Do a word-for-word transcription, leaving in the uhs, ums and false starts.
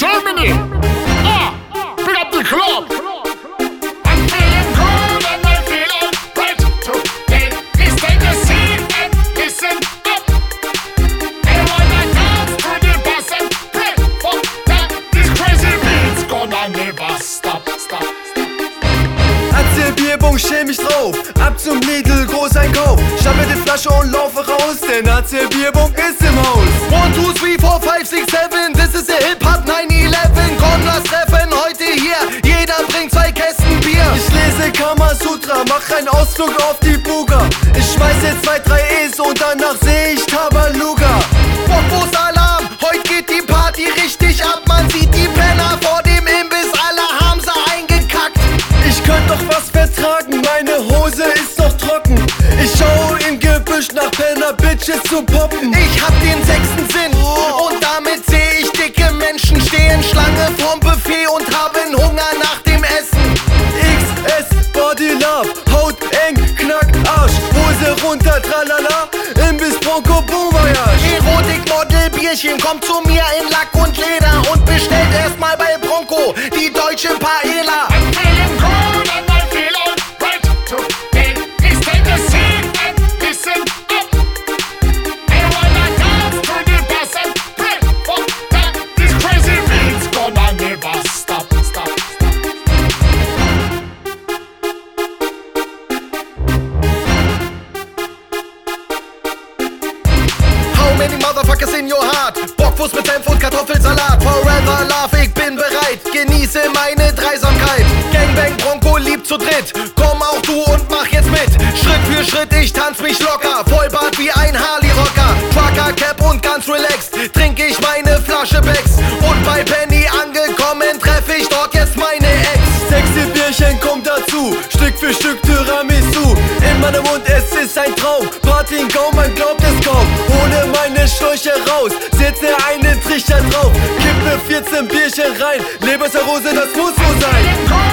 Germany. Ah, pick up the club. I'm feeling good and I'm feeling right today. Please take a seat and listen up. I wanna dance to the bass and play for that. This crazy beat's gonna never stop, stop. Bierbong, schäm mich drauf. Ab zum Lidl, Großeinkauf. Schnappe die Flasche und laufe raus, denn A C Bierbong ist im Haus. One, two, three, four, five, six, seven. This is the Hip-Hop nine eleven. Komm, lass treffen heute hier. Jeder bringt zwei Kästen Bier. Ich lese Kamasutra, mach einen Ausflug auf die Buga. Ich schmeiße zwei, drei E's und danach seh ich Tabaluga. Bockos Alarm, heute geht die Party richtig ab. Man sieht die Penner vor dem Imbiss, alle haben sie eingekackt. Ich könnt doch was vertragen, meine Hose ist noch trocken. Ich schau im Gebüsch nach Penner, Bitches zu poppen. Ich hab den sechsten Sinn und damit seh ich dicke Menschen stehen Schlange vorm Buffet und haben Hunger nach dem Essen. X S Body Love, Haut eng, knack Arsch, Hose runter, tralala, Imbiss Bronco Bon Voyage. Erotikmodel Bierchen kommt zu mir in Lack und Leder und bestellt erstmal bei Bronco die deutsche Paella. I'm feeling good and I'm feeling right today. Please take a seat and listen up. I wanna dance to the bass and play for that. This crazy beat's gonna never stop, stop, stop. How many motherfuckers in your heart? Bockwurst mit Senf und Kartoffelsalat. Forever love, ich bin bereit. Genieße meine Dreisamkeit. Gangbang, Bronco, lieb zu dritt. Komm auch du und mach jetzt mit. Schritt für Schritt, ich tanz mich locker. Vollbart wie ein Harley-Rocker. Trucker, Cap und ganz relaxed. Trink ich meine Flasche Becks. Und bei Penny angekommen, treff ich dort jetzt meine Ex. Sexy Bierchen kommt dazu. Stück für Stück Tiramisu. In meinem Mund, es ist ein Traum. Party in Gau, man glaubt es kaum. Hole meine Schläuche raus. Setze einen Trichter drauf. Kippe vierzehn Bierchen rein. Lebercirrhose, das muss so sein.